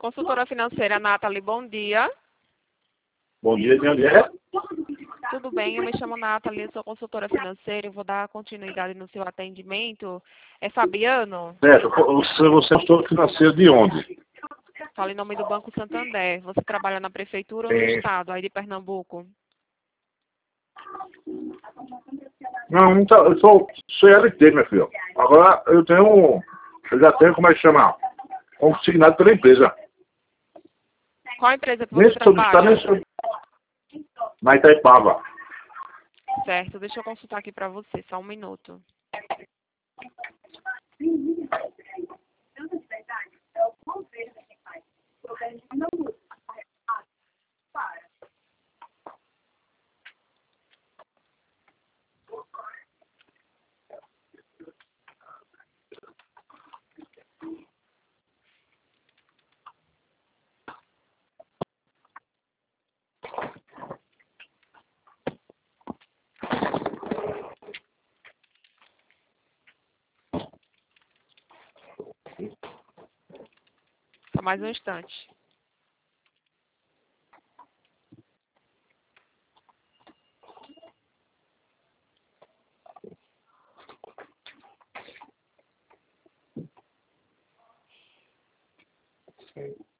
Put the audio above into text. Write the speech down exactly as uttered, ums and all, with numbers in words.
Consultora financeira Nathalie, bom dia. Bom dia, de onde é? Tudo bem, eu me chamo Nathalie, sou consultora financeira, eu vou dar continuidade no seu atendimento. É Fabiano? Certo, você, você é consultor financeiro de onde? Fala em nome do Banco Santander. Você trabalha na prefeitura ou no É. estado, aí de Pernambuco? Não, não tá, eu sou C L T, meu filho. Agora eu tenho, eu já tenho, como é que chama? Consignado pela empresa. Qual empresa que você Nesse todo estado, trabalha? nesse, na Itaipava. Certo, deixa eu consultar aqui para você, só um minuto. Só mais um instante. Sim.